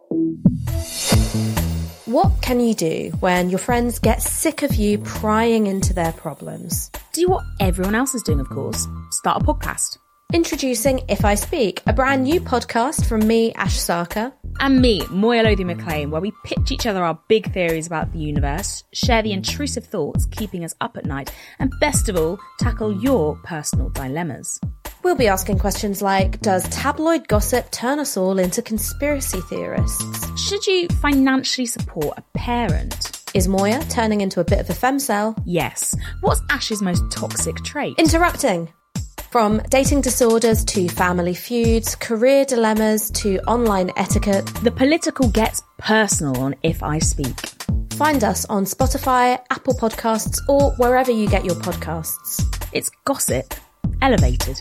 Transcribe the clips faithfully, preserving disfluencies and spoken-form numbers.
What can you do when your friends get sick of you prying into their problems? Do what everyone else is doing, of course. Start a podcast. Introducing If I Speak, a brand new podcast from me, Ash Sarkar. And me, Moya Lothian-McLean, where we pitch each other our big theories about the universe, share the intrusive thoughts keeping us up at night, and best of all, tackle your personal dilemmas. We'll be asking questions like, does tabloid gossip turn us all into conspiracy theorists? Should you financially support a parent? Is Moya turning into a bit of a femcel? Yes. What's Ash's most toxic trait? Interrupting. From dating disorders to family feuds, career dilemmas to online etiquette. The political gets personal on If I Speak. Find us on Spotify, Apple Podcasts, or wherever you get your podcasts. It's gossip elevated.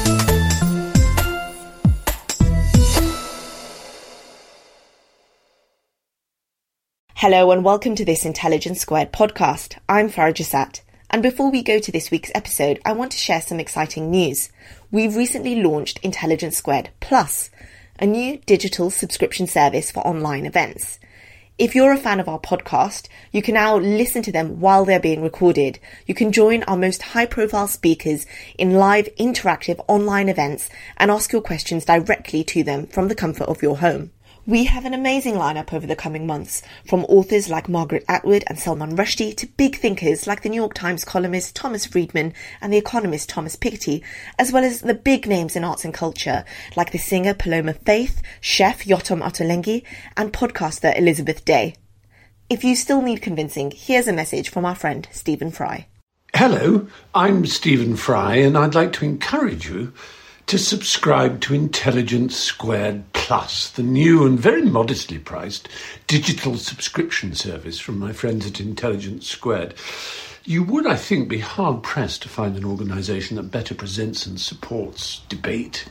Hello and welcome to this Intelligence Squared podcast. I'm Farah Jassat. And before we go to this week's episode, I want to share some exciting news. We've recently launched Intelligence Squared Plus, a new digital subscription service for online events. If you're a fan of our podcast, you can now listen to them while they're being recorded. You can join our most high-profile speakers in live interactive online events and ask your questions directly to them from the comfort of your home. We have an amazing lineup over the coming months, from authors like Margaret Atwood and Salman Rushdie to big thinkers like the New York Times columnist Thomas Friedman and the economist Thomas Piketty, as well as the big names in arts and culture like the singer Paloma Faith, chef Yotam Ottolenghi, and podcaster Elizabeth Day. If you still need convincing, here's a message from our friend Stephen Fry. Hello, I'm Stephen Fry, and I'd like to encourage you to subscribe to Intelligence Squared Plus, the new and very modestly priced digital subscription service from my friends at Intelligence Squared. You would, I think, be hard-pressed to find an organisation that better presents and supports debate,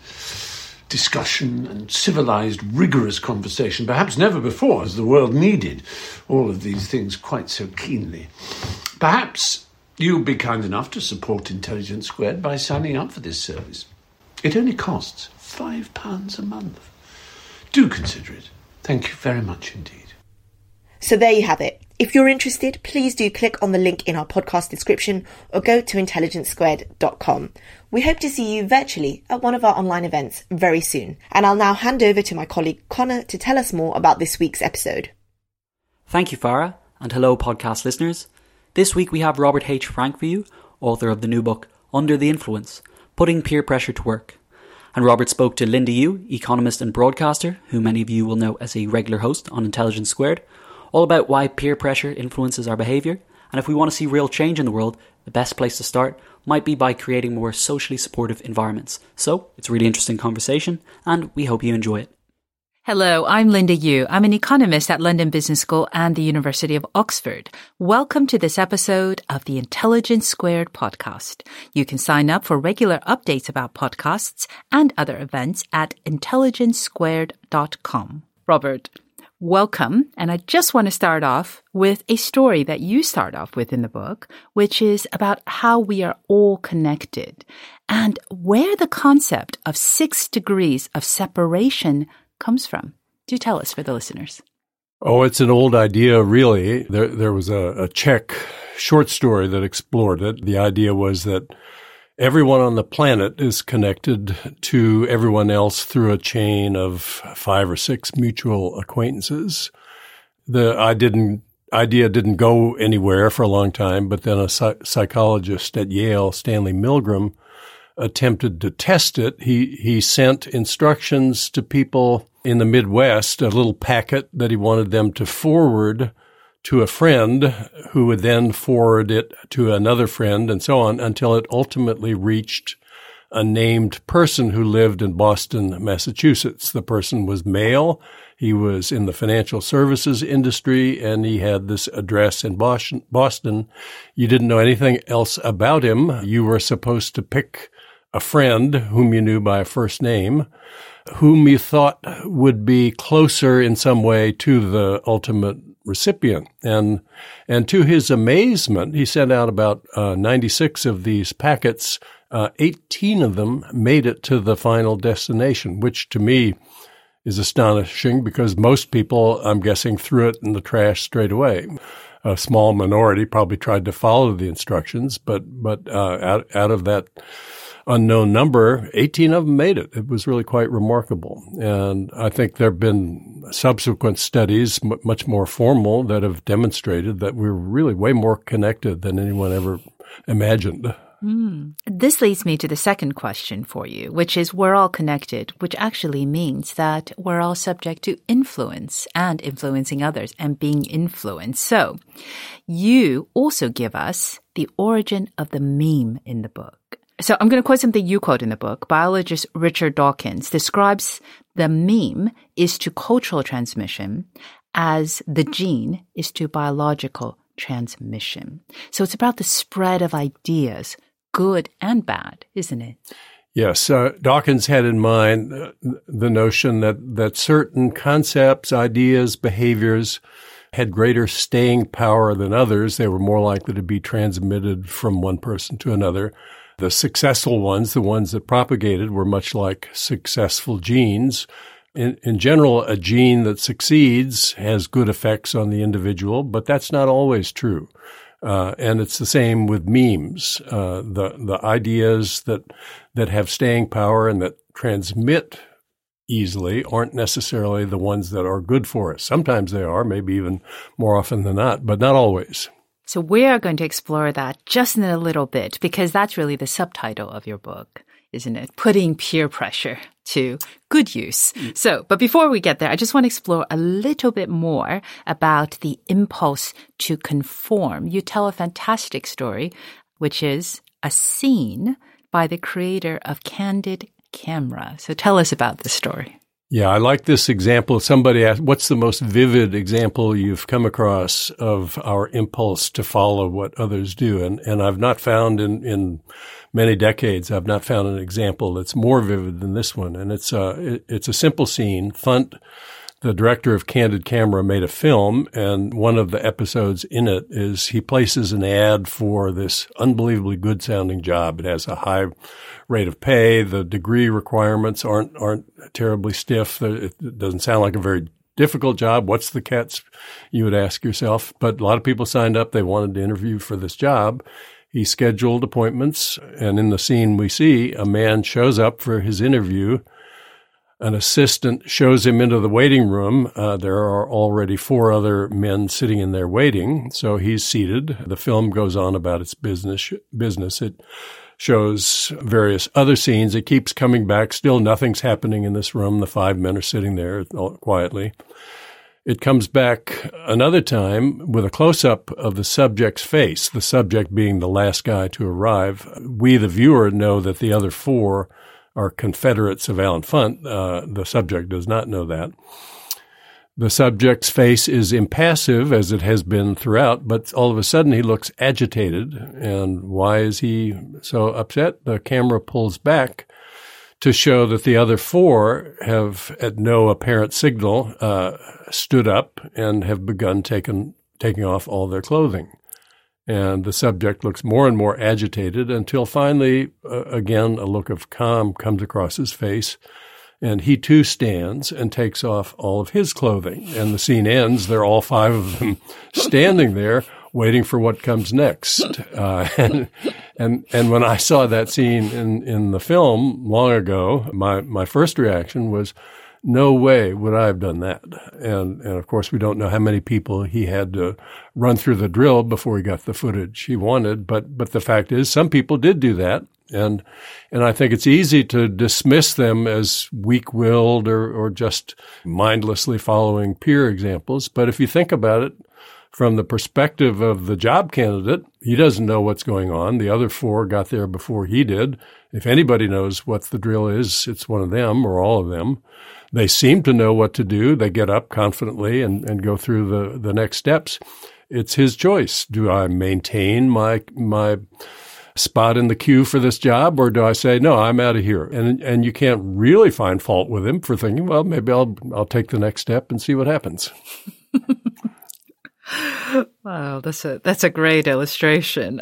discussion and civilised, rigorous conversation. Perhaps never before has the world needed all of these things quite so keenly. Perhaps you'll be kind enough to support Intelligence Squared by signing up for this service. It only costs five pounds a month. Do consider it. Thank you very much indeed. So there you have it. If you're interested, please do click on the link in our podcast description or go to intelligence squared dot com. We hope to see you virtually at one of our online events very soon. And I'll now hand over to my colleague Connor to tell us more about this week's episode. Thank you, Farah, and hello podcast listeners. This week we have Robert H. Frank for you, author of the new book Under the Influence, Putting Peer Pressure to Work. And Robert spoke to Linda Yu, economist and broadcaster, who many of you will know as a regular host on Intelligence Squared, all about why peer pressure influences our behaviour. And if we want to see real change in the world, the best place to start might be by creating more socially supportive environments. So it's a really interesting conversation, and we hope you enjoy it. Hello, I'm Linda Yu. I'm an economist at London Business School and the University of Oxford. Welcome to this episode of the Intelligence Squared podcast. You can sign up for regular updates about podcasts and other events at intelligence squared dot com. Robert, welcome. And I just want to start off with a story that you start off with in the book, which is about how we are all connected and where the concept of six degrees of separation comes from. Do tell us for the listeners. Oh, it's an old idea, really. There there was a, a Czech short story that explored it. The idea was that everyone on the planet is connected to everyone else through a chain of five or six mutual acquaintances. The I didn't, idea didn't go anywhere for a long time, but then a psych- psychologist at Yale, Stanley Milgram, attempted to test it. He he sent instructions to people in the Midwest, a little packet that he wanted them to forward to a friend who would then forward it to another friend and so on until it ultimately reached a named person who lived in Boston, Massachusetts. The person was male. He was in the financial services industry, and he had this address in Boston. You didn't know anything else about him. You were supposed to pick a friend whom you knew by first name, whom you thought would be closer in some way to the ultimate recipient. And and to his amazement, he sent out about uh, ninety-six of these packets. Uh, eighteen of them made it to the final destination, which to me is astonishing because most people, I'm guessing, threw it in the trash straight away. A small minority probably tried to follow the instructions, but but uh, out out of that unknown number, eighteen of them made it. It was really quite remarkable. And I think there have been subsequent studies, m- much more formal, that have demonstrated that we're really way more connected than anyone ever imagined. Mm. This leads me to the second question for you, which is we're all connected, which actually means that we're all subject to influence and influencing others and being influenced. So you also give us the origin of the meme in the book. So I'm going to quote something you quote in the book. Biologist Richard Dawkins describes the meme is to cultural transmission as the gene is to biological transmission. So it's about the spread of ideas, good and bad, isn't it? Yes. Uh, Dawkins had in mind uh, the notion that, that certain concepts, ideas, behaviors had greater staying power than others. They were more likely to be transmitted from one person to another. The successful ones, the ones that propagated, were much like successful genes. In, in general, a gene that succeeds has good effects on the individual, but that's not always true. Uh, and it's the same with memes. Uh, the the ideas that that have staying power and that transmit easily aren't necessarily the ones that are good for us. Sometimes they are, maybe even more often than not, but not always. So we are going to explore that just in a little bit, because that's really the subtitle of your book, isn't it? Putting peer pressure to good use. Mm. So, but before we get there, I just want to explore a little bit more about the impulse to conform. You tell a fantastic story, which is a scene by the creator of Candid Camera. So tell us about this story. Yeah, I like this example. Somebody asked, what's the most vivid example you've come across of our impulse to follow what others do? And and I've not found in, in many decades, I've not found an example that's more vivid than this one. And it's a, it, it's a simple scene. Funt, the director of Candid Camera, made a film, and one of the episodes in it is he places an ad for this unbelievably good-sounding job. It has a high rate of pay. The degree requirements aren't aren't terribly stiff. It doesn't sound like a very difficult job. What's the catch, you would ask yourself? But a lot of people signed up. They wanted to interview for this job. He scheduled appointments, and in the scene we see, a man shows up for his interview. An assistant shows him into the waiting room. Uh, there are already four other men sitting in there waiting, so he's seated. The film goes on about its business. Business. It shows various other scenes. It keeps coming back. Still nothing's happening in this room. The five men are sitting there quietly. It comes back another time with a close-up of the subject's face, the subject being the last guy to arrive. We, the viewer, know that the other four are Confederates of Allen Funt. Uh, the subject does not know that. The subject's face is impassive, as it has been throughout, but all of a sudden he looks agitated. And why is he so upset? The camera pulls back to show that the other four have, at no apparent signal, uh, stood up and have begun taking taking off all their clothing. And the subject looks more and more agitated until finally, uh, again, a look of calm comes across his face. And he too stands and takes off all of his clothing. And the scene ends. They're all five of them standing there waiting for what comes next. Uh, and, and, and when I saw that scene in, in the film long ago, my, my first reaction was, no way would I have done that. And, and of course, we don't know how many people he had to run through the drill before he got the footage he wanted. But, but the fact is, some people did do that. And, and I think it's easy to dismiss them as weak-willed or, or just mindlessly following peer examples. But if you think about it from the perspective of the job candidate, he doesn't know what's going on. The other four got there before he did. If anybody knows what the drill is, it's one of them or all of them. They seem to know what to do. They get up confidently and, and go through the, the next steps. It's his choice. Do I maintain my, my, spot in the queue for this job, or do I say, no, I'm out of here? And and you can't really find fault with him for thinking, well, maybe I'll I'll take the next step and see what happens. Wow, that's a that's a great illustration.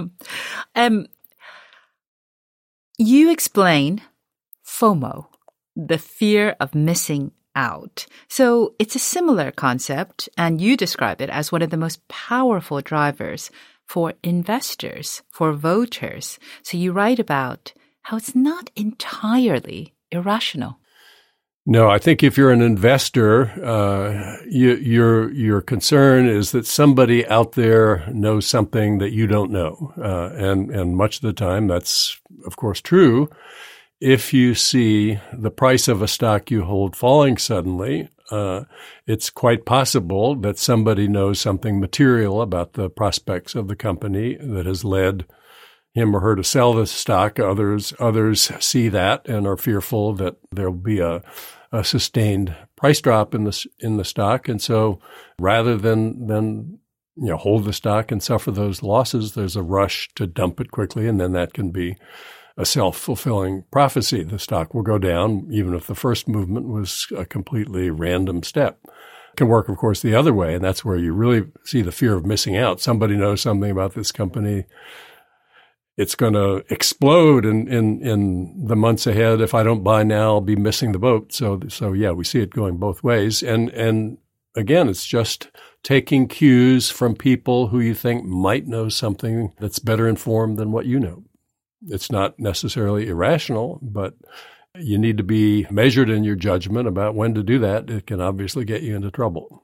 um, you explain FOMO. the fear of missing out. So it's a similar concept, and you describe it as one of the most powerful drivers for investors, for voters. So you write about how it's not entirely irrational. No, I think if you're an investor, uh, you, your your concern is that somebody out there knows something that you don't know, uh, and and much of the time that's of course true. If you see the price of a stock you hold falling suddenly, uh, it's quite possible that somebody knows something material about the prospects of the company that has led him or her to sell the stock. Others others see that and are fearful that there'll be a, a sustained price drop in the in the stock, and so rather than than you know hold the stock and suffer those losses, there's a rush to dump it quickly, and then that can be a self-fulfilling prophecy. The stock will go down, even if the first movement was a completely random step. It can work, of course, the other way, and that's where you really see the fear of missing out. Somebody knows something about this company. It's going to explode in, in, in the months ahead. If I don't buy now, I'll be missing the boat. So, so yeah, we see it going both ways. And, and again, it's just taking cues from people who you think might know something that's better informed than what you know. It's not necessarily irrational, but you need to be measured in your judgment about when to do that. It can obviously get you into trouble.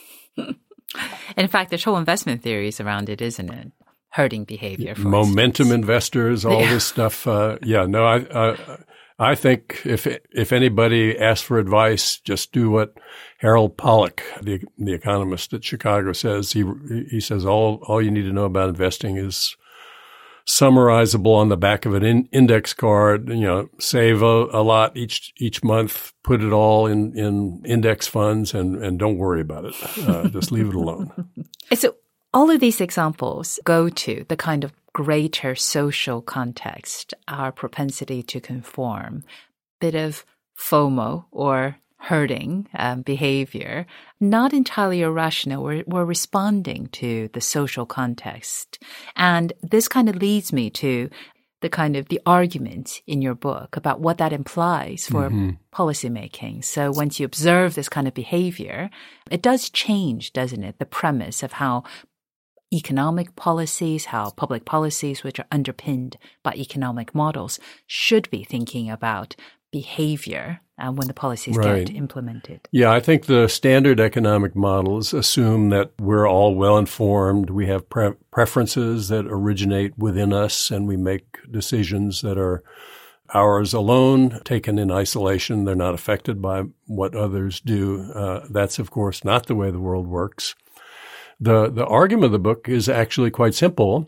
In fact, there's whole investment theories around it, isn't it? Herding behavior. For Momentum instance. investors, all yeah. this stuff. Uh, yeah, no, I, I, I think if if anybody asks for advice, just do what Harold Pollack, the the economist at Chicago, says. He he says all all you need to know about investing is summarizable on the back of an in, index card. You know, save a, a lot each each month, put it all in, in index funds, and, and don't worry about it. Uh, just leave it alone. So all of these examples go to the kind of greater social context, our propensity to conform, bit of FOMO or herding um, behavior, not entirely irrational. We're, we're responding to the social context. And this kind of leads me to the kind of the argument in your book about what that implies for mm-hmm. policymaking. So once you observe this kind of behavior, it does change, doesn't it? The premise of how economic policies, how public policies, which are underpinned by economic models, should be thinking about behavior uh, when the policies right. get implemented. Yeah, I think the standard economic models assume that we're all well-informed. We have pre- preferences that originate within us, and we make decisions that are ours alone, taken in isolation. They're not affected by what others do. Uh, that's, of course, not the way the world works. The the argument of the book is actually quite simple.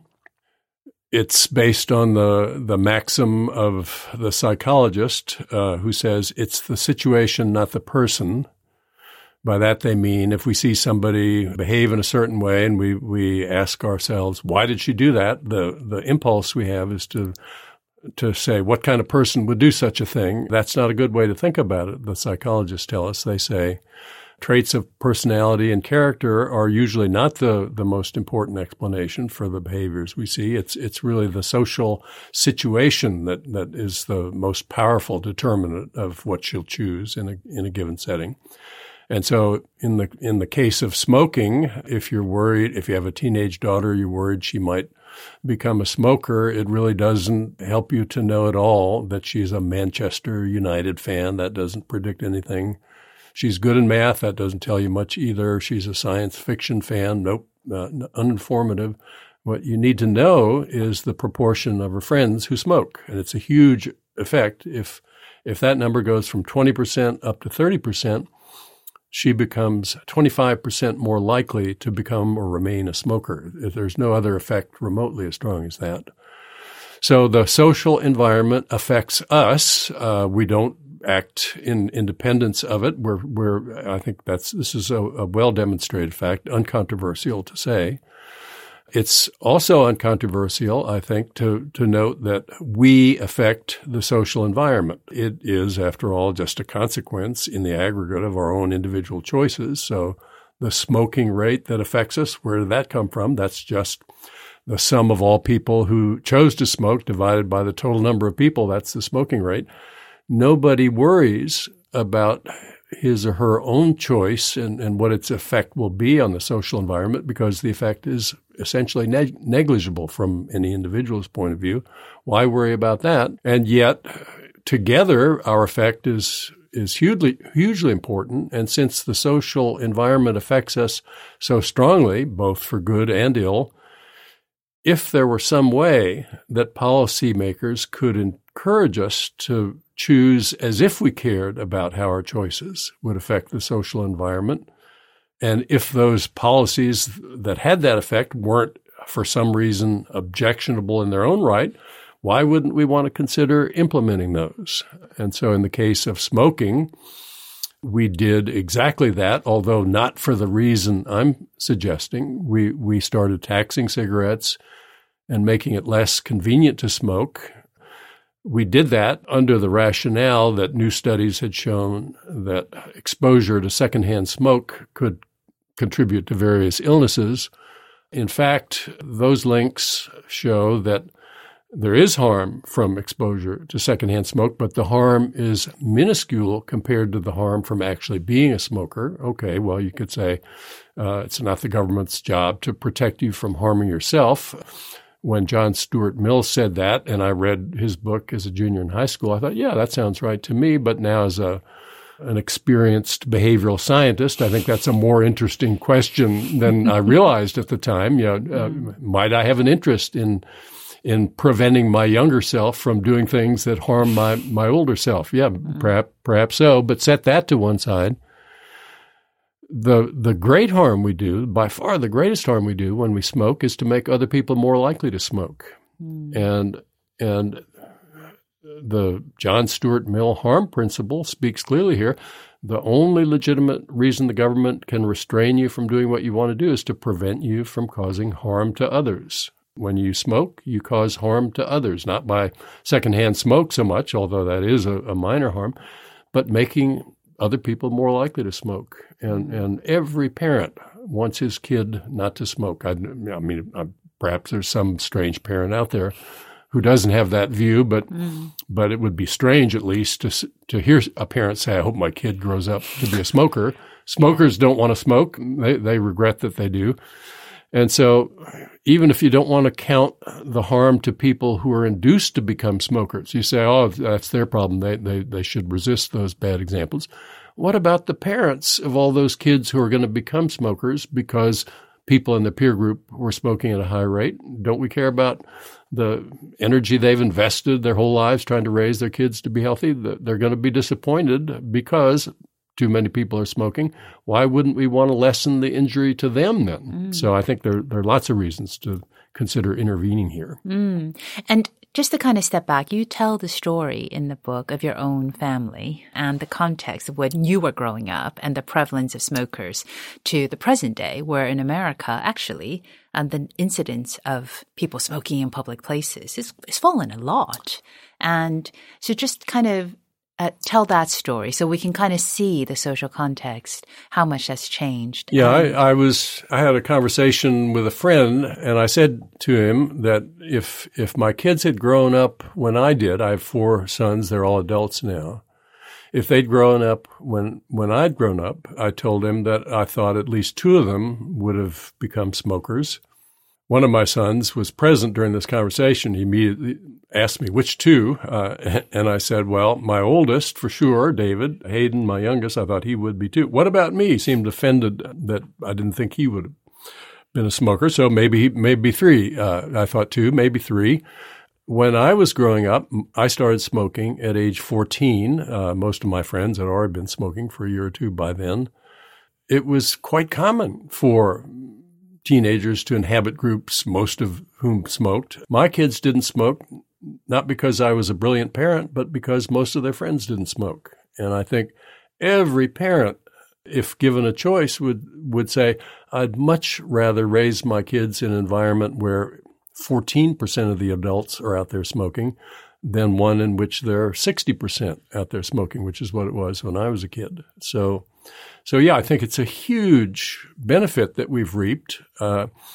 It's based on the the maxim of the psychologist uh, who says it's the situation, not the person. By that they mean if we see somebody behave in a certain way and we, we ask ourselves, why did she do that? The the impulse we have is to to say, what kind of person would do such a thing? That's not a good way to think about it. The psychologists tell us, they say, traits of personality and character are usually not the, the most important explanation for the behaviors we see. It's it's really the social situation that, that is the most powerful determinant of what she'll choose in a in a given setting. And so in the in the case of smoking, if you're worried, if you have a teenage daughter, you're worried she might become a smoker, it really doesn't help you to know at all that she's a Manchester United fan. That doesn't predict anything. She's good in math. That doesn't tell you much either. She's a science fiction fan. Nope, uh, uninformative. What you need to know is the proportion of her friends who smoke. And it's a huge effect. If if that number goes from twenty percent up to thirty percent, she becomes twenty-five percent more likely to become or remain a smoker. If there's no other effect remotely as strong as that. So the social environment affects us. Uh, we don't act in independence of it. We're, we're, I think that's, this is a, a well-demonstrated fact, uncontroversial to say. It's also uncontroversial, I think, to, to note that we affect the social environment. It is, after all, just a consequence in the aggregate of our own individual choices. So the smoking rate that affects us, where did that come from? That's just the sum of all people who chose to smoke divided by the total number of people. That's the smoking rate. nobody worries about his or her own choice and, and what its effect will be on the social environment, because the effect is essentially neg- negligible from any individual's point of view. Why worry about that? And yet, together, our effect is is hugely hugely important. And since the social environment affects us so strongly, both for good and ill, if there were some way that policymakers could encourage us to choose as if we cared about how our choices would affect the social environment, and if those policies that had that effect weren't for some reason objectionable in their own right, why wouldn't we want to consider implementing those? And so in the case of smoking, we did exactly that, although not for the reason I'm suggesting. We we started taxing cigarettes and making it less convenient to smoke. We did that under the rationale that new studies had shown that exposure to secondhand smoke could contribute to various illnesses. In fact, those links show that there is harm from exposure to secondhand smoke, but the harm is minuscule compared to the harm from actually being a smoker. Okay, well, you could say uh, it's not the government's job to protect you from harming yourself. When John Stuart Mill said that, and I read his book as a junior in high school, I thought, yeah, that sounds right to me. But now as a an experienced behavioral scientist, I think that's a more interesting question than I realized at the time. You know, uh, might I have an interest in in preventing my younger self from doing things that harm my, my older self? Yeah, perhaps, perhaps so, but set that to one side. The the great harm we do, by far the greatest harm we do when we smoke, is to make other people more likely to smoke. Mm. And and the John Stuart Mill harm principle speaks clearly here. The only legitimate reason the government can restrain you from doing what you want to do is to prevent you from causing harm to others. When you smoke, you cause harm to others, not by secondhand smoke so much, although that is a, a minor harm, but making other people more likely to smoke. And and every parent wants his kid not to smoke. I, I mean, I, perhaps there's some strange parent out there who doesn't have that view, but mm. but it would be strange at least to to hear a parent say, I hope my kid grows up to be a smoker. Smokers don't want to smoke. They they regret that they do. And so even if you don't want to count the harm to people who are induced to become smokers, you say, oh, that's their problem. They, they, they should resist those bad examples. What about the parents of all those kids who are going to become smokers because people in the peer group were smoking at a high rate? Don't we care about the energy they've invested their whole lives trying to raise their kids to be healthy? They're going to be disappointed because too many people are smoking. Why wouldn't we want to lessen the injury to them then? Mm. So I think there, there are lots of reasons to consider intervening here. Mm. And just to kind of step back, you tell the story in the book of your own family and the context of when you were growing up and the prevalence of smokers to the present day, where in America, actually, and the incidence of people smoking in public places is, is fallen a lot. And so just kind of Uh, tell that story so we can kind of see the social context, how much that's changed. Yeah, I, I was, I had a conversation with a friend and I said to him that if, if my kids had grown up when I did, I have four sons, they're all adults now. If they'd grown up when, when I'd grown up, I told him that I thought at least two of them would have become smokers. One of my sons was present during this conversation. He immediately asked me, which two? Uh, and I said, well, my oldest, for sure, David. Hayden, my youngest, I thought he would be too. What about me? He seemed offended that I didn't think he would have been a smoker. So maybe, maybe three. Uh, I thought two, maybe three. When I was growing up, I started smoking at age fourteen. Uh, most of my friends had already been smoking for a year or two by then. It was quite common for teenagers to inhabit groups, most of whom smoked. My kids didn't smoke, not because I was a brilliant parent, but because most of their friends didn't smoke. And I think every parent, if given a choice, would, would say, I'd much rather raise my kids in an environment where fourteen percent of the adults are out there smoking than one in which there are sixty percent out there smoking, which is what it was when I was a kid. So So, yeah, I think it's a huge benefit that we've reaped. Uh,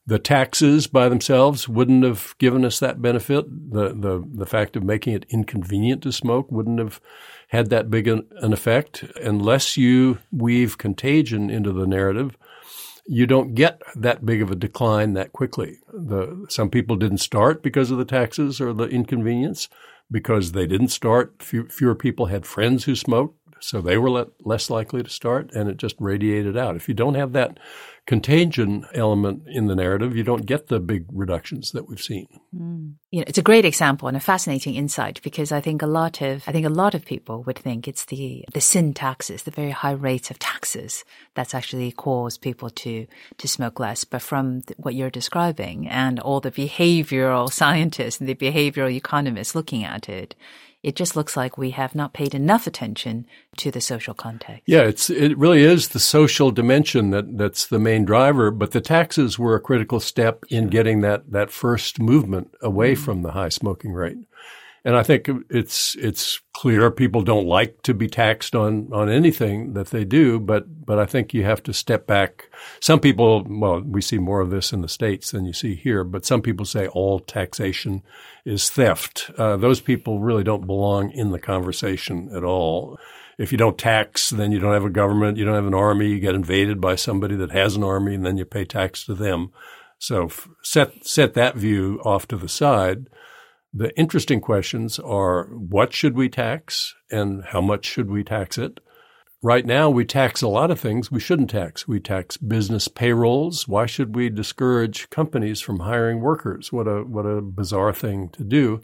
The taxes by themselves wouldn't have given us that benefit. The, the, the fact of making it inconvenient to smoke wouldn't have had that big an, an effect. Unless you weave contagion into the narrative, you don't get that big of a decline that quickly. The, some people didn't start because of the taxes or the inconvenience. Because they didn't start, few, fewer people had friends who smoked, so they were le- less likely to start, and it just radiated out. If you don't have that contagion element in the narrative, you don't get the big reductions that we've seen. Mm. You know, it's a great example and a fascinating insight, because I think a lot of I think a lot of people would think it's the the sin taxes, the very high rates of taxes, that's actually caused people to to smoke less. But from th- what you're describing and all the behavioral scientists and the behavioral economists looking at it, it just looks like we have not paid enough attention to the social context. Yeah, it's it really is the social dimension that, that's the main driver, but the taxes were a critical step in getting that, that first movement away mm-hmm. from the high smoking rate. And I think it's it's clear people don't like to be taxed on, on anything that they do, but but I think you have to step back. Some people, well, we see more of this in the States than you see here, but some people say all taxation is theft. Uh, those people really don't belong in the conversation at all. If you don't tax, then you don't have a government, you don't have an army, you get invaded by somebody that has an army, and then you pay tax to them. So set set that view off to the side. The interesting questions are, what should we tax and how much should we tax it? Right now, we tax a lot of things we shouldn't tax. We tax business payrolls. Why should we discourage companies from hiring workers? What a what a bizarre thing to do.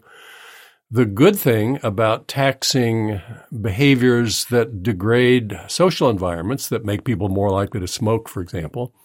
The good thing about taxing behaviors that degrade social environments, that make people more likely to smoke, for example,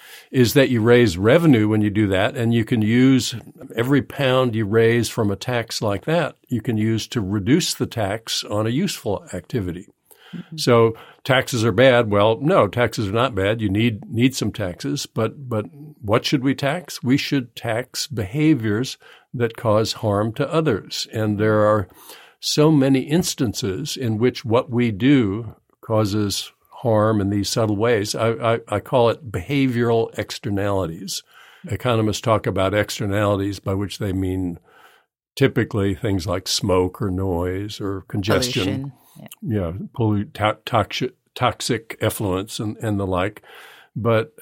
is that you raise revenue when you do that, and you can use every pound you raise from a tax like that, you can use to reduce the tax on a useful activity. Mm-hmm. So taxes are bad. Well, no, taxes are not bad. You need need some taxes, but but what should we tax? We should tax behaviors that cause harm to others. And there are so many instances in which what we do causes harm in these subtle ways. I, I, I call it behavioral externalities. Economists talk about externalities, by which they mean typically things like smoke or noise or congestion, yeah, yeah pollute, to- toxic, toxic effluents and, and the like. But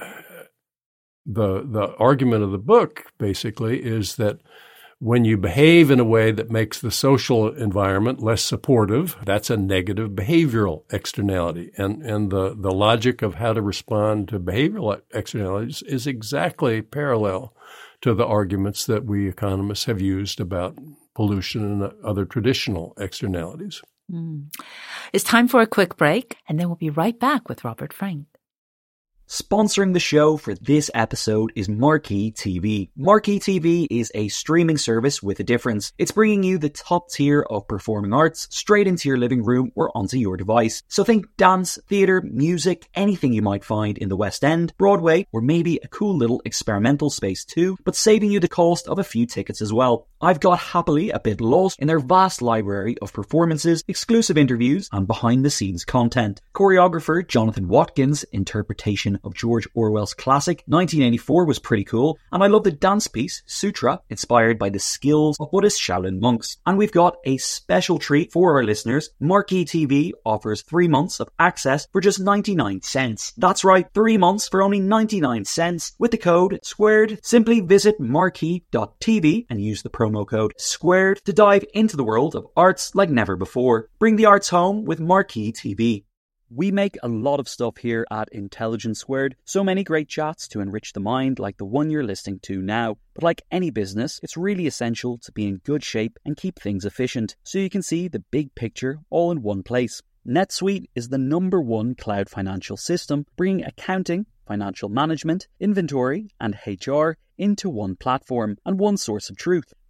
the the argument of the book basically is that when you behave in a way that makes the social environment less supportive, that's a negative behavioral externality. And and the, the logic of how to respond to behavioral externalities is exactly parallel to the arguments that we economists have used about pollution and other traditional externalities. Mm. It's time for a quick break, and then we'll be right back with Robert Frank. Sponsoring the show for this episode is Marquee T V. Marquee T V is a streaming service with a difference. It's bringing you the top tier of performing arts straight into your living room or onto your device. So think dance, theatre, music, anything you might find in the West End, Broadway, or maybe a cool little experimental space too, but saving you the cost of a few tickets as well. I've got happily a bit lost in their vast library of performances, exclusive interviews, and behind-the-scenes content. Choreographer Jonathan Watkins' interpretation of George Orwell's classic nineteen eighty-four was pretty cool, and I love the dance piece Sutra, inspired by the skills of Buddhist Shaolin monks. And we've got a special treat for our listeners. Marquee T V offers three months of access for just ninety-nine cents. That's right, three months for only ninety-nine cents with the code SQUARED. Simply visit marquee dot t v and use the promo code SQUARED to dive into the world of arts like never before. Bring the arts home with Marquee T V. We make a lot of stuff here at Intelligence Squared, so many great chats to enrich the mind like the one you're listening to now. But like any business, it's really essential to be in good shape and keep things efficient, so you can see the big picture all in one place. NetSuite is the number one cloud financial system, bringing accounting, financial management, inventory, and H R into one platform and one source of truth.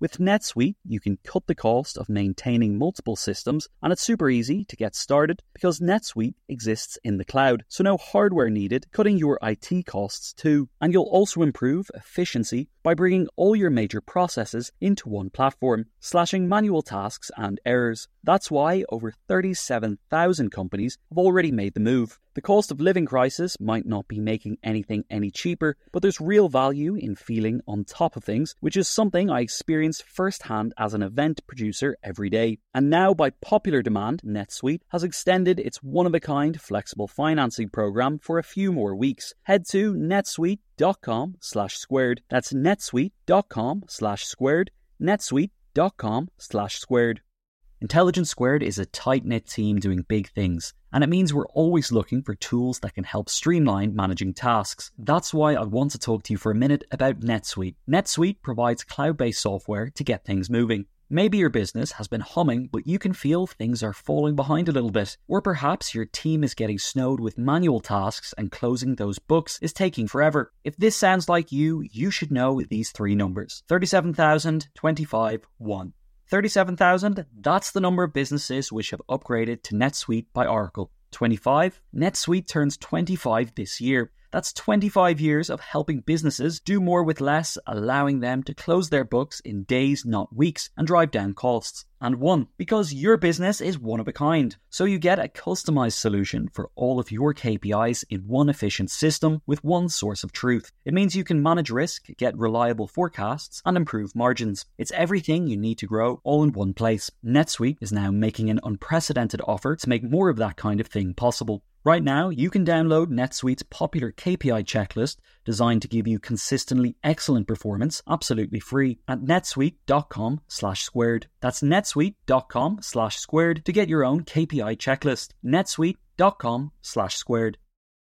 With NetSuite, you can cut the cost of maintaining multiple systems, and it's super easy to get started because NetSuite exists in the cloud, so no hardware needed, cutting your I T costs too. And you'll also improve efficiency by bringing all your major processes into one platform, slashing manual tasks and errors. That's why over thirty-seven thousand companies have already made the move. The cost of living crisis might not be making anything any cheaper, but there's real value in feeling on top of things, which is something I experience firsthand as an event producer every day. And now, by popular demand, NetSuite has extended its one-of-a-kind flexible financing program for a few more weeks. Head to netsuite.com slash squared. That's netsuite.com slash squared. netsuite.com slash squared. Intelligence Squared is a tight-knit team doing big things, and it means we're always looking for tools that can help streamline managing tasks. That's why I want to talk to you for a minute about NetSuite. NetSuite provides cloud-based software to get things moving. Maybe your business has been humming, but you can feel things are falling behind a little bit. Or perhaps your team is getting snowed with manual tasks and closing those books is taking forever. If this sounds like you, you should know these three numbers. thirty-seven thousand, twenty-five, one. thirty-seven thousand, that's the number of businesses which have upgraded to NetSuite by Oracle. twenty-five, NetSuite turns twenty-five this year. That's twenty-five years of helping businesses do more with less, allowing them to close their books in days, not weeks, and drive down costs. And one, because your business is one of a kind. So you get a customized solution for all of your K P Is in one efficient system with one source of truth. It means you can manage risk, get reliable forecasts, and improve margins. It's everything you need to grow all in one place. NetSuite is now making an unprecedented offer to make more of that kind of thing possible. Right now, you can download NetSuite's popular K P I checklist designed to give you consistently excellent performance absolutely free at netsuite.com slash squared. That's netsuite.com slash squared to get your own K P I checklist. netsuite.com slash squared.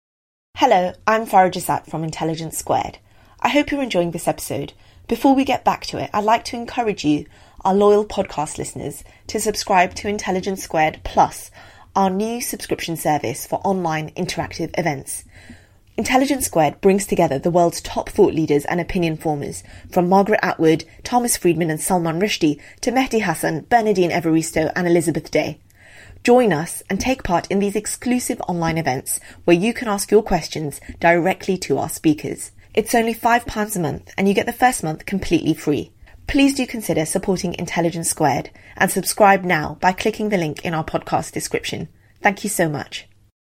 Hello, I'm Farah Jasat from Intelligence Squared. I hope you're enjoying this episode. Before we get back to it, I'd like to encourage you, our loyal podcast listeners, to subscribe to Intelligence Squared Plus, our new subscription service for online interactive events. Intelligence Squared brings together the world's top thought leaders and opinion formers, from Margaret Atwood, Thomas Friedman and Salman Rushdie to Mehdi Hasan, Bernardine Evaristo and Elizabeth Day. Join us and take part in these exclusive online events where you can ask your questions directly to our speakers. It's only five pounds a month and you get the first month completely free. Please do consider supporting Intelligence Squared and subscribe now by clicking the link in our podcast description. Thank you so much.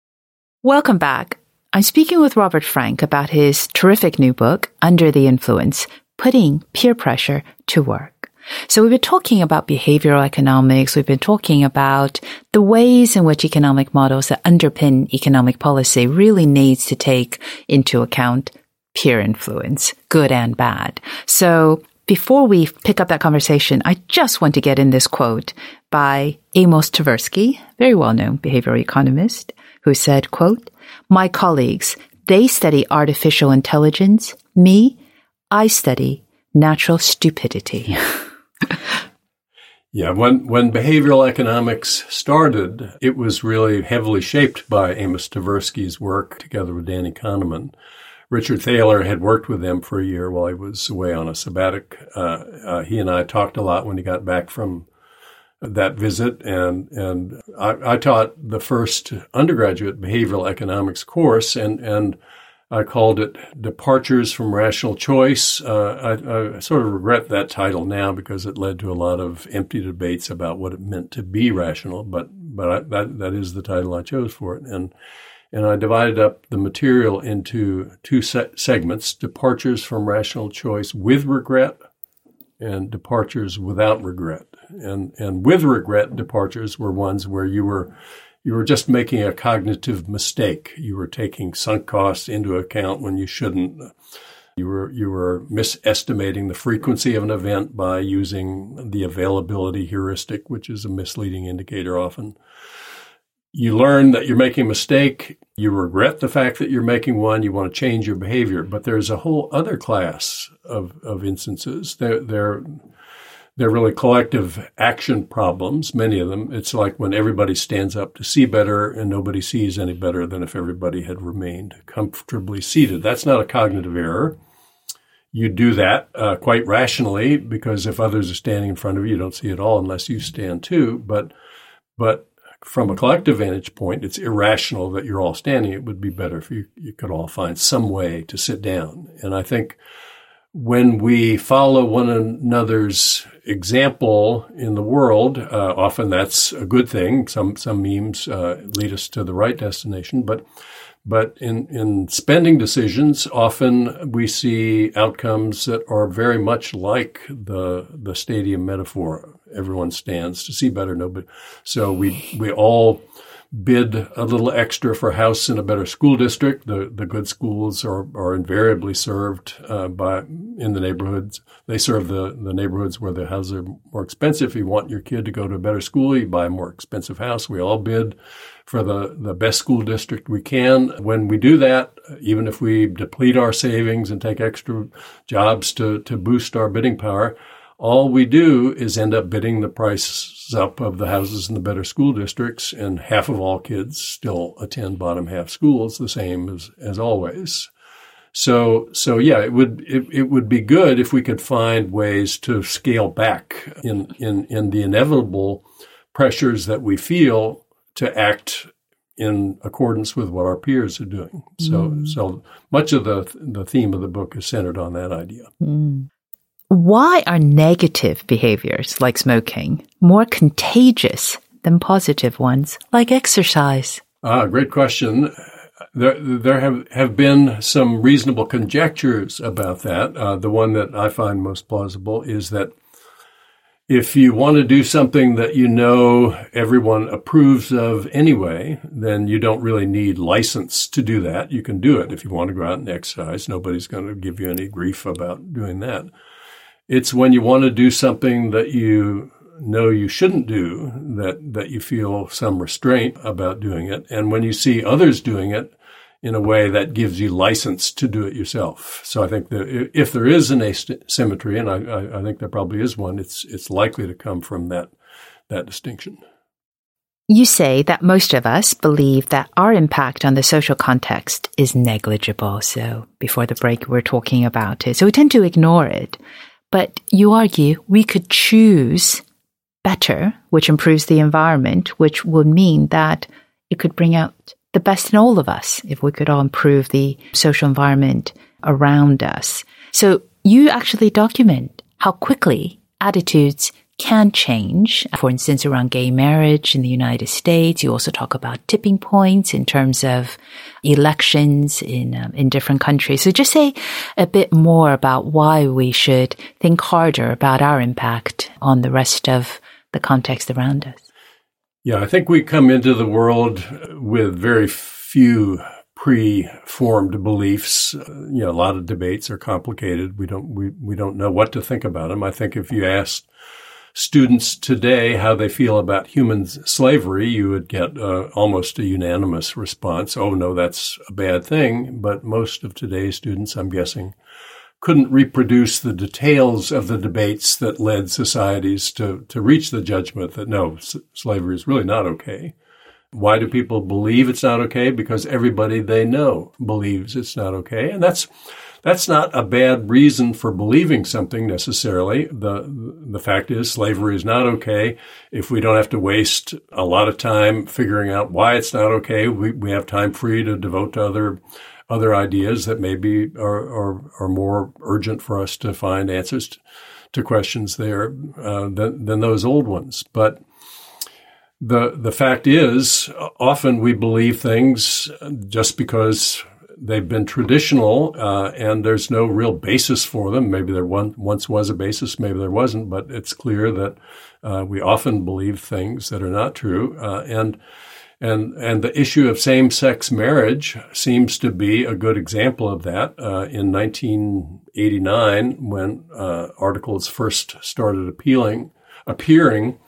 Welcome back. I'm speaking with Robert Frank about his terrific new book, Under the Influence, Putting Peer Pressure to Work. So we've been talking about behavioral economics. We've been talking about the ways in which economic models that underpin economic policy really needs to take into account peer influence, good and bad. So before we pick up that conversation, I just want to get in this quote by Amos Tversky, very well-known behavioral economist, who said, quote, "My colleagues, they study artificial intelligence. Me, I study natural stupidity." Yeah, when, when behavioral economics started, it was really heavily shaped by Amos Tversky's work together with Danny Kahneman. Richard Thaler had worked with them for a year while he was away on a sabbatic. Uh, uh, he and I talked a lot when he got back from that visit, and and I, I taught the first undergraduate behavioral economics course, and and I called it Departures from Rational Choice. Uh, I, I sort of regret that title now because it led to a lot of empty debates about what it meant to be rational, but but I, that that is the title I chose for it, and. And I divided up the material into two se- segments, departures from rational choice with regret and departures without regret. And and with regret departures were ones where you were you were just making a cognitive mistake. You were taking sunk costs into account when you shouldn't. You were you were misestimating the frequency of an event by using the availability heuristic, which is a misleading indicator often. You learn that you're making a mistake. You regret the fact that you're making one. You want to change your behavior. But there's a whole other class of, of instances. They're, they're, they're really collective action problems, many of them. It's like when everybody stands up to see better and nobody sees any better than if everybody had remained comfortably seated. That's not a cognitive error. you do that uh, quite rationally, because if others are standing in front of you, you don't see it all unless you stand too. But but from a collective vantage point, it's irrational that you're all standing. It would be better if you, you could all find some way to sit down. And I think when we follow one another's example in the world, uh, often that's a good thing. Some some memes uh, lead us to the right destination, but but in, in spending decisions, often we see outcomes that are very much like the the stadium metaphor. Everyone stands to see better. Nobody. So we we all bid a little extra for a house in a better school district. The the good schools are, are invariably served uh, by in the neighborhoods. They serve the, the neighborhoods where the houses are more expensive. If you want your kid to go to a better school, you buy a more expensive house. We all bid for the, the best school district we can. When we do that, even if we deplete our savings and take extra jobs to, to boost our bidding power, all we do is end up bidding the prices up of the houses in the better school districts, and half of all kids still attend bottom half schools, the same as, as always. So, so yeah, it would, it, it would be good if we could find ways to scale back in, in, in the inevitable pressures that we feel to act in accordance with what our peers are doing. So, mm. so much of the, the theme of the book is centered on that idea. Mm. Why are negative behaviors like smoking more contagious than positive ones like exercise? Ah, great question. There, there have, have been some reasonable conjectures about that. Uh, the one that I find most plausible is that if you want to do something that you know everyone approves of anyway, then you don't really need license to do that. You can do it if you want to go out and exercise. Nobody's going to give you any grief about doing that. It's when you want to do something that you know you shouldn't do that, that you feel some restraint about doing it. And when you see others doing it in a way that gives you license to do it yourself. So I think that if there is an asymmetry, and I, I think there probably is one, it's it's likely to come from that that distinction. You say that most of us believe that our impact on the social context is negligible. So before the break, we're talking about it. So we tend to ignore it. But you argue we could choose better, which improves the environment, which would mean that it could bring out the best in all of us if we could all improve the social environment around us. So you actually document how quickly attitudes can change. For instance, around gay marriage in the United States, you also talk about tipping points in terms of elections in um, in different countries. So just say a bit more about why we should think harder about our impact on the rest of the context around us. Yeah, I think we come into the world with very few pre-formed beliefs. Uh, you know, a lot of debates are complicated. We don't we we don't know what to think about them. I think if you asked students today how they feel about human slavery, you would get uh, almost a unanimous response. Oh, no, that's a bad thing. But most of today's students, I'm guessing, couldn't reproduce the details of the debates that led societies to, to reach the judgment that, no, s- slavery is really not okay. Why do people believe it's not okay? Because everybody they know believes it's not okay. And that's That's not a bad reason for believing something necessarily. The the fact is slavery is not okay. If we don't have to waste a lot of time figuring out why it's not okay, we, we have time free to devote to other other ideas that maybe are, are, are more urgent for us to find answers to, to questions there uh, than, than those old ones. But the the fact is, often we believe things just because they've been traditional, uh, and there's no real basis for them. Maybe there one, once was a basis, maybe there wasn't, but it's clear that uh, we often believe things that are not true. Uh, and and and the issue of same-sex marriage seems to be a good example of that. Uh, in nineteen eighty-nine, when uh, articles first started appealing, appearing,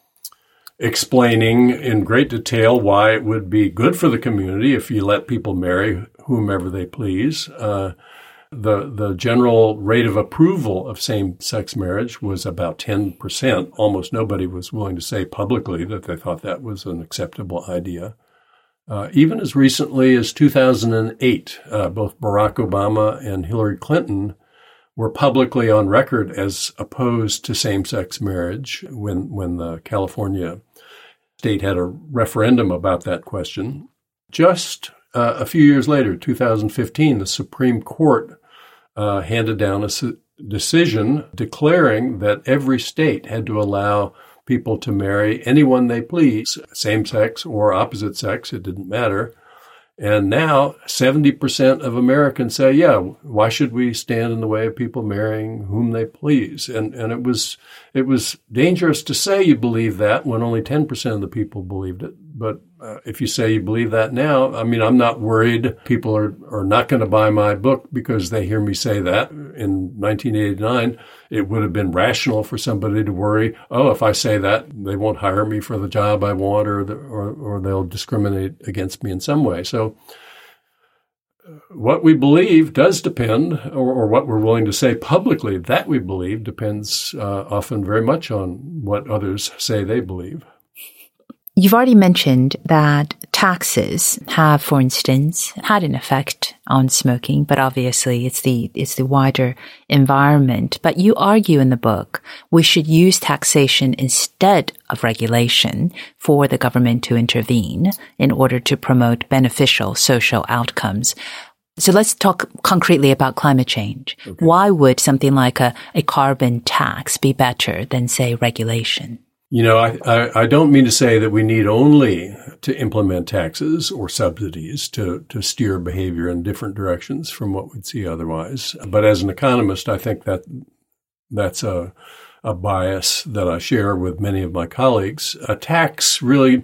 explaining in great detail why it would be good for the community if you let people marry whomever they please. Uh, the the general rate of approval of same-sex marriage was about ten percent. Almost nobody was willing to say publicly that they thought that was an acceptable idea. Uh, even as recently as two thousand eight, uh, both Barack Obama and Hillary Clinton were publicly on record as opposed to same-sex marriage when, when the California state had a referendum about that question. Just uh, a few years later, two thousand fifteen, the Supreme Court uh, handed down a su- decision declaring that every state had to allow people to marry anyone they please, same-sex or opposite sex, it didn't matter. And now seventy percent of Americans say, yeah, why should we stand in the way of people marrying whom they please? And and it was it was dangerous to say you believe that when only ten percent of the people believed it. But uh, if you say you believe that now, I mean, I'm not worried. People are, are not going to buy my book because they hear me say that. In nineteen eighty-nine, it would have been rational for somebody to worry, oh, if I say that, they won't hire me for the job I want, or the, or, or they'll discriminate against me in some way. So what we believe does depend, or, or what we're willing to say publicly that we believe depends uh, often very much on what others say they believe. You've already mentioned that taxes have, for instance, had an effect on smoking, but obviously it's the it's the wider environment. But you argue in the book we should use taxation instead of regulation for the government to intervene in order to promote beneficial social outcomes. So let's talk concretely about climate change. Okay. Why would something like a, a carbon tax be better than, say, regulation? You know, I, I, I don't mean to say that we need only to implement taxes or subsidies to, to steer behavior in different directions from what we'd see otherwise. But as an economist, I think that that's a, a bias that I share with many of my colleagues. A tax really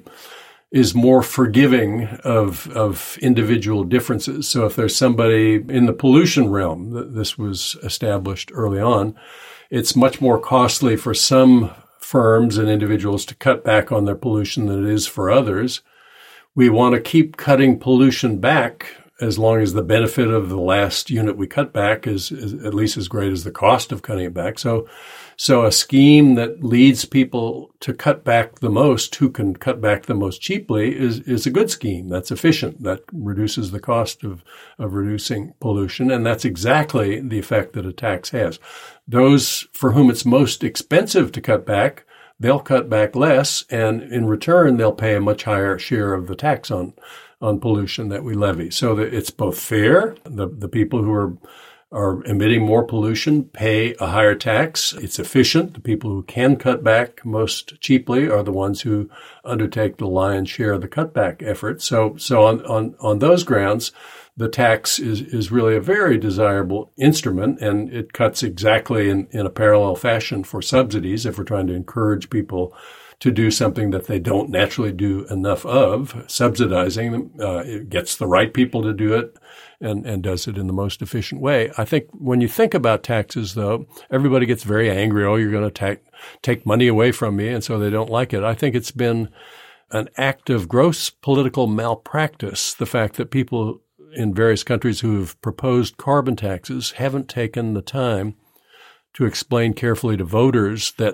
is more forgiving of, of individual differences. So if there's somebody in the pollution realm, this was established early on, it's much more costly for some firms and individuals to cut back on their pollution than it is for others. We want to keep cutting pollution back as long as the benefit of the last unit we cut back is, is at least as great as the cost of cutting it back. So, so a scheme that leads people to cut back the most, who can cut back the most cheaply, is, is a good scheme. That's efficient. That reduces the cost of, of reducing pollution. And that's exactly the effect that a tax has. Those for whom it's most expensive to cut back, they'll cut back less, and in return, they'll pay a much higher share of the tax on, on pollution that we levy. So that it's both fair. The, the people who are, are emitting more pollution pay a higher tax. It's efficient. The people who can cut back most cheaply are the ones who undertake the lion's share of the cutback effort. So, so on, on, on those grounds, the tax is, is really a very desirable instrument, and it cuts exactly in, in a parallel fashion for subsidies if we're trying to encourage people to do something that they don't naturally do enough of. Subsidizing them, uh, it gets the right people to do it and, and does it in the most efficient way. I think when you think about taxes, though, everybody gets very angry. Oh, you're going to ta- take money away from me, and so they don't like it. I think it's been an act of gross political malpractice, the fact that people in various countries who have proposed carbon taxes haven't taken the time to explain carefully to voters that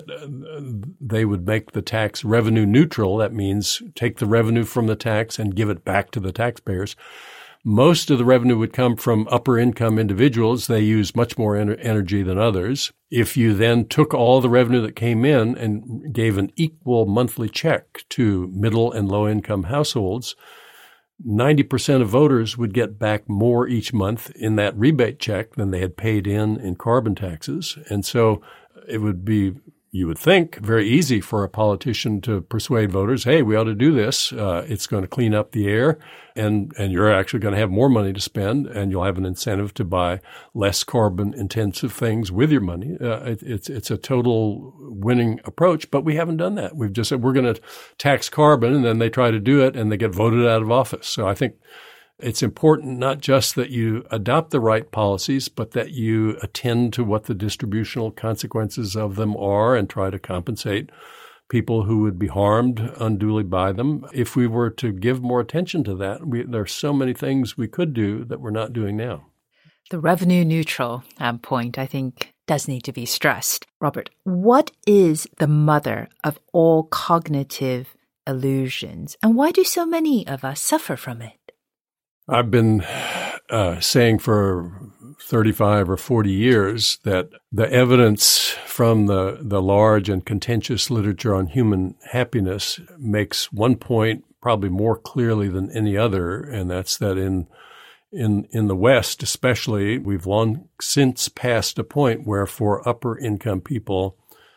they would make the tax revenue neutral. That means take the revenue from the tax and give it back to the taxpayers. Most of the revenue would come from upper income individuals. They use much more en- energy than others. If you then took all the revenue that came in and gave an equal monthly check to middle and low income households, ninety percent of voters would get back more each month in that rebate check than they had paid in in carbon taxes. And so it would be, you would think, very easy for a politician to persuade voters, hey, we ought to do this. Uh, it's going to clean up the air, and, and you're actually going to have more money to spend, and you'll have an incentive to buy less carbon-intensive things with your money. Uh, it, it's it's a total winning approach, but we haven't done that. We've just said we're going to tax carbon, and then they try to do it, and they get voted out of office. So I think it's important not just that you adopt the right policies, but that you attend to what the distributional consequences of them are and try to compensate people who would be harmed unduly by them. If we were to give more attention to that, we, there are so many things we could do that we're not doing now. The revenue neutral um, point, I think, does need to be stressed. Robert, what is the mother of all cognitive illusions, and why do so many of us suffer from it? I've been uh, saying for thirty-five or forty years that the evidence from the, the large and contentious literature on human happiness makes one point probably more clearly than any other, and that's that in in in the West especially, we've long since passed a point where for upper income people,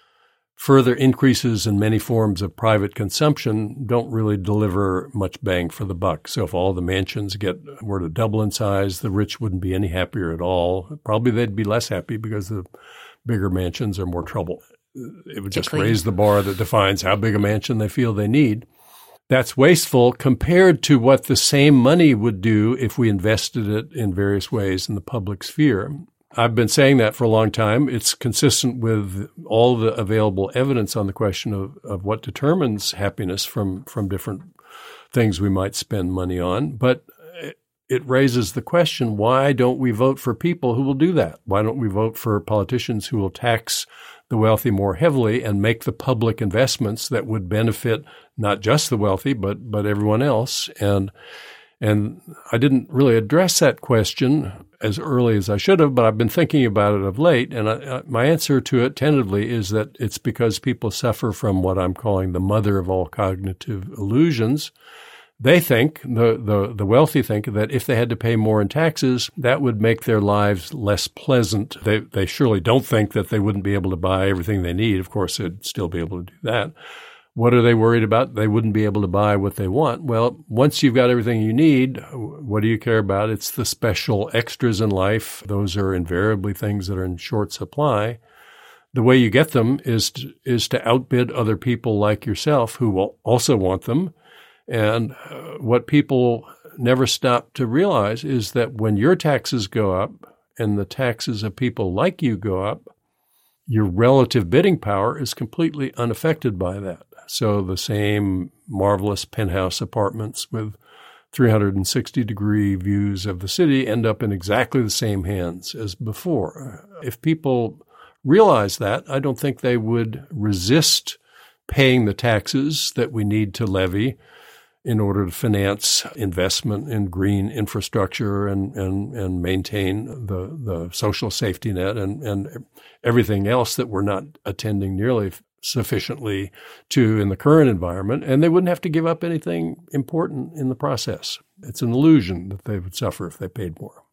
further increases in many forms of private consumption don't really deliver much bang for the buck. So if all the mansions get were to double in size, the rich wouldn't be any happier at all. Probably they'd be less happy because the bigger mansions are more trouble. It would just raise the bar that defines how big a mansion they feel they need. That's wasteful compared to what the same money would do if we invested it in various ways in the public sphere. I've been saying that for a long time. It's consistent with all the available evidence on the question of, of what determines happiness from, from different things we might spend money on. But it raises the question, why don't we vote for people who will do that? Why don't we vote for politicians who will tax the wealthy more heavily and make the public investments that would benefit not just the wealthy, but but everyone else? And and I didn't really address that question as early as I should have, but I've been thinking about it of late. And I, my answer to it tentatively is that it's because people suffer from what I'm calling the mother of all cognitive illusions. They think, the, the, the wealthy think, that if they had to pay more in taxes, that would make their lives less pleasant. They, they surely don't think that they wouldn't be able to buy everything they need. Of course, they'd still be able to do that. What are they worried about? They wouldn't be able to buy what they want. Well, once you've got everything you need, what do you care about? It's the special extras in life. Those are invariably things that are in short supply. The way you get them is to, is to outbid other people like yourself who will also want them. And uh, what people never stop to realize is that when your taxes go up and the taxes of people like you go up, your relative bidding power is completely unaffected by that. So the same marvelous penthouse apartments with three hundred sixty degree views of the city end up in exactly the same hands as before. If people realize that, I don't think they would resist paying the taxes that we need to levy in order to finance investment in green infrastructure and, and, and maintain the, the social safety net and, and everything else that we're not attending nearly sufficiently to in the current environment. And they wouldn't have to give up anything important in the process. It's an illusion that they would suffer if they paid more.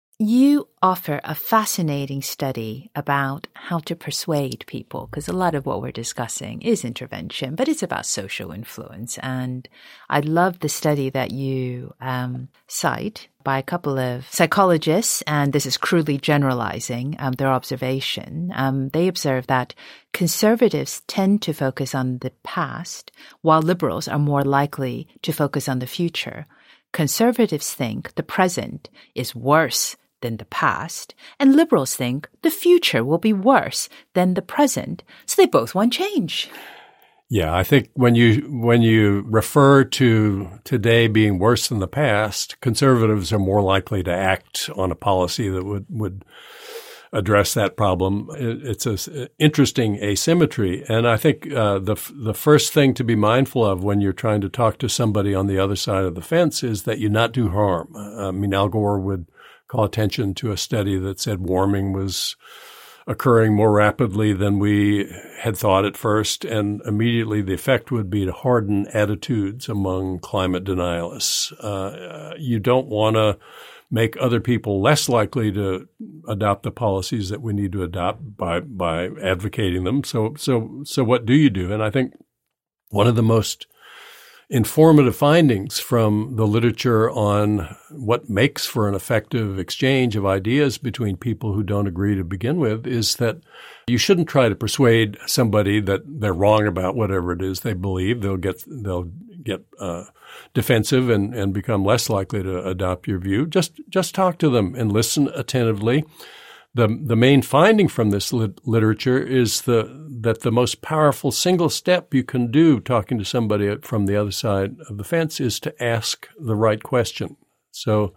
You offer a fascinating study about how to persuade people, because a lot of what we're discussing is intervention, but it's about social influence. And I love the study that you um, cite by a couple of psychologists, and this is crudely generalizing um, their observation. Um, they observe that conservatives tend to focus on the past, while liberals are more likely to focus on the future. Conservatives think the present is worse than the past, and liberals think the future will be worse than the present. So they both want change. Yeah, I think when you when you refer to today being worse than the past, conservatives are more likely to act on a policy that would, would address that problem. It's an interesting asymmetry. And I think uh, the the first thing to be mindful of when you're trying to talk to somebody on the other side of the fence is that you not do harm. I mean, Al Gore would call attention to a study that said warming was occurring more rapidly than we had thought at first, and immediately the effect would be to harden attitudes among climate denialists. Uh, you don't want to make other people less likely to adopt the policies that we need to adopt by by advocating them. So so so what do you do? And I think one of the most informative findings from the literature on what makes for an effective exchange of ideas between people who don't agree to begin with is that you shouldn't try to persuade somebody that they're wrong about whatever it is they believe. They'll get they'll get uh, defensive and, and become less likely to adopt your view. Just just talk to them and listen attentively. The the main finding from this lit- literature is the that the most powerful single step you can do talking to somebody from the other side of the fence is to ask the right question. So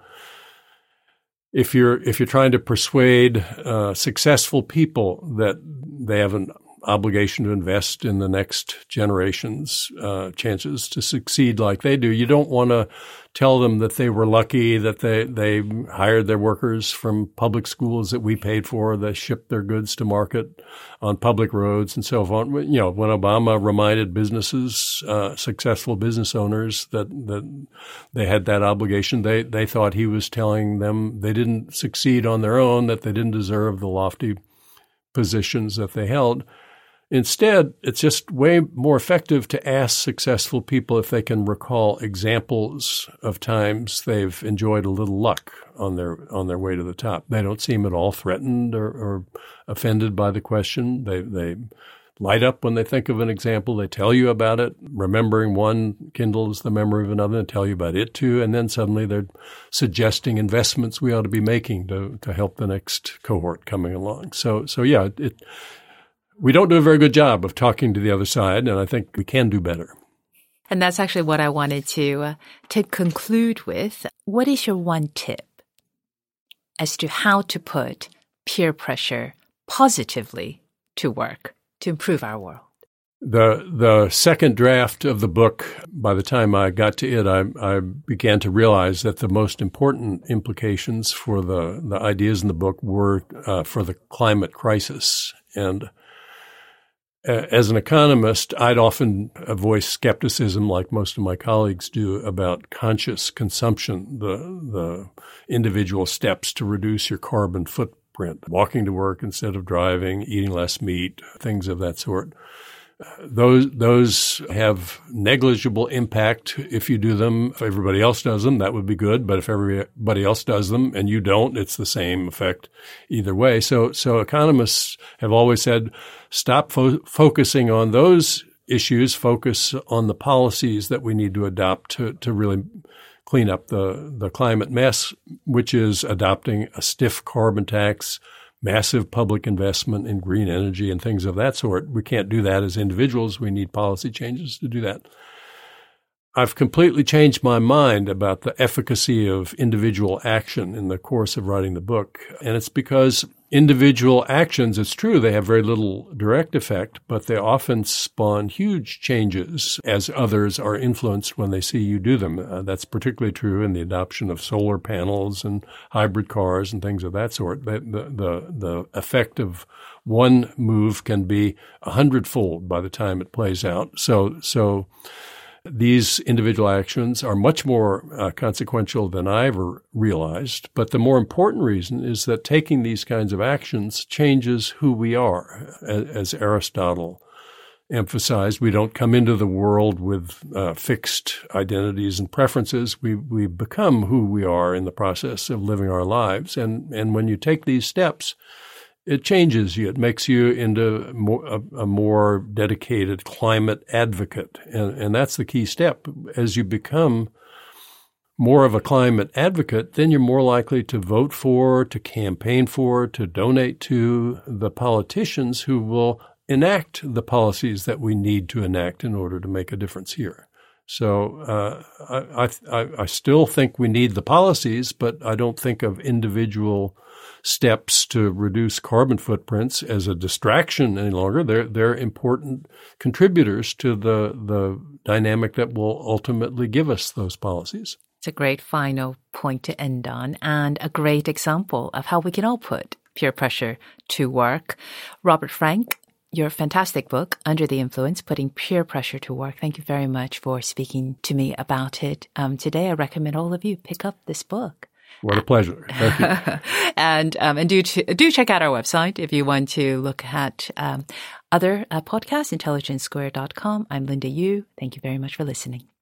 if you're if you're trying to persuade uh, successful people that they have an obligation to invest in the next generation's uh, chances to succeed like they do. You don't want to tell them that they were lucky, that they, they hired their workers from public schools that we paid for, they shipped their goods to market on public roads and so on. You know, when Obama reminded businesses, uh, successful business owners that, that they had that obligation, they, they thought he was telling them they didn't succeed on their own, that they didn't deserve the lofty positions that they held. Instead, it's just way more effective to ask successful people if they can recall examples of times they've enjoyed a little luck on their on their way to the top. They don't seem at all threatened or, or offended by the question. They they light up when they think of an example. They tell you about it. Remembering one kindles the memory of another and tell you about it too. And then suddenly they're suggesting investments we ought to be making to to help the next cohort coming along. So so yeah, it. We don't do a very good job of talking to the other side, and I think we can do better. And that's actually what I wanted to uh, to conclude with. What is your one tip as to how to put peer pressure positively to work to improve our world? The the second draft of the book, by the time I got to it, I, I began to realize that the most important implications for the, the ideas in the book were uh, for the climate crisis. And as an economist, I'd often voice skepticism, like most of my colleagues do, about conscious consumption, the the individual steps to reduce your carbon footprint, walking to work instead of driving, eating less meat, things of that sort. Those those have negligible impact if you do them. If everybody else does them, that would be good. But if everybody else does them and you don't, it's the same effect either way. So so economists have always said, stop fo- focusing on those issues. Focus on the policies that we need to adopt to, to really clean up the, the climate mess, which is adopting a stiff carbon tax, massive public investment in green energy and things of that sort. We can't do that as individuals. We need policy changes to do that. I've completely changed my mind about the efficacy of individual action in the course of writing the book. And it's because individual actions, it's true, they have very little direct effect, but they often spawn huge changes as others are influenced when they see you do them. Uh, that's particularly true in the adoption of solar panels and hybrid cars and things of that sort. The, the, the, the effect of one move can be a hundredfold by the time it plays out. So, so, these individual actions are much more uh, consequential than I ever realized. But the more important reason is that taking these kinds of actions changes who we are. As Aristotle emphasized, we don't come into the world with uh, fixed identities and preferences. We we become who we are in the process of living our lives. And, and when you take these steps, it changes you. It makes you into more, a, a more dedicated climate advocate. And, and that's the key step. As you become more of a climate advocate, then you're more likely to vote for, to campaign for, to donate to the politicians who will enact the policies that we need to enact in order to make a difference here. So uh, I, I, I still think we need the policies, but I don't think of individual steps to reduce carbon footprints as a distraction any longer. They're they're important contributors to the the dynamic that will ultimately give us those policies. It's a great final point to end on, and a great example of how we can all put peer pressure to work. Robert Frank, your fantastic book, Under the Influence, Putting Peer Pressure to Work. Thank you very much for speaking to me about it. Um, today, I recommend all of you pick up this book. What a pleasure. Thank you. and um, and do ch- do check out our website if you want to look at um, other uh, podcasts, intelligence squared dot com. I'm Linda Yu. Thank you very much for listening.